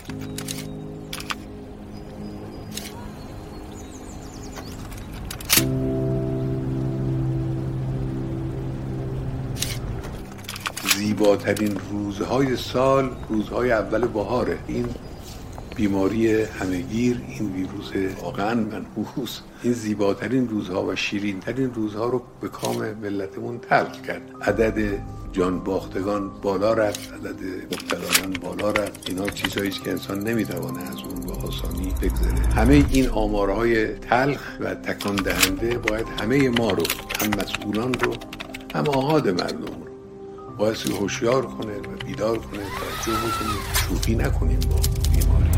زیباترین روزهای سال روزهای اول بهاره. این بیماری همهگیر، این ویروس واقعا منحوس، این زیباترین روزها و شیرینترین روزها رو به کام ملتمون تلخ کرد. عدد جان باختگان بالا رفت، عدد مبتلایان بالا رفت. اینا چیزهایی که انسان نمیتوانه از اون به آسانی بگذره. همه این آمارهای تلخ و تکان دهنده باید همه ما رو، هم مسئولان رو هم آحاد مردم رو، باید هوشیار کنه و بیدار کنه، توجه بکنیم، شوخی نکنیم با بیماری.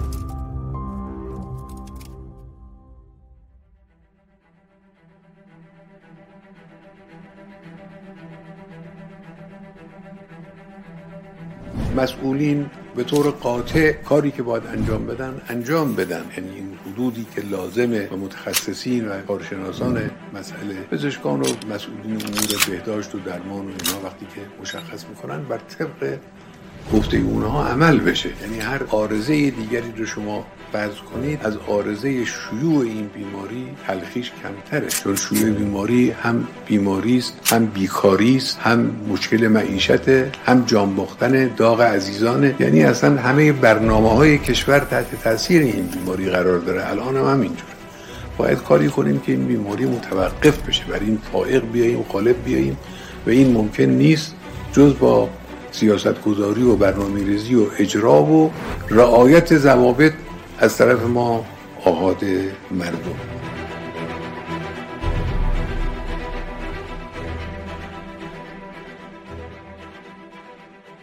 مسئولین به طور قاطع کاری که باید انجام بدن. یعنی این حدودی که لازمه و متخصصین و کارشناسان مسئله، پزشکان و مسئولین امور بهداشت و درمان و اینا وقتی که مشخص میکنن بر طبق گفته اونها عمل بشه. یعنی هر عارضه دیگری رو شما فرض کنید، از عارضه شیوع این بیماری تلخیش کمتره، چون شیوع بیماری هم بیماری است، هم بیکاری است، هم مشکل معیشت، هم جان باختن داغ عزیزانه. یعنی اصلا همه برنامه‌های کشور تحت تاثیر این بیماری قرار داره. الان هم همینجوره. باید کاری کنیم که این بیماری متوقف بشه، بر این فائق بیاییم، غالب بیاییم و این ممکن نیست جز با سیاستگذاری و برنامه‌ریزی و اجرا و رعایت ضوابط از طرف ما آحاد مردم.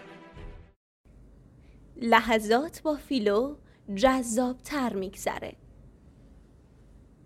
لحظات با فیلو جذاب‌تر می‌گذره.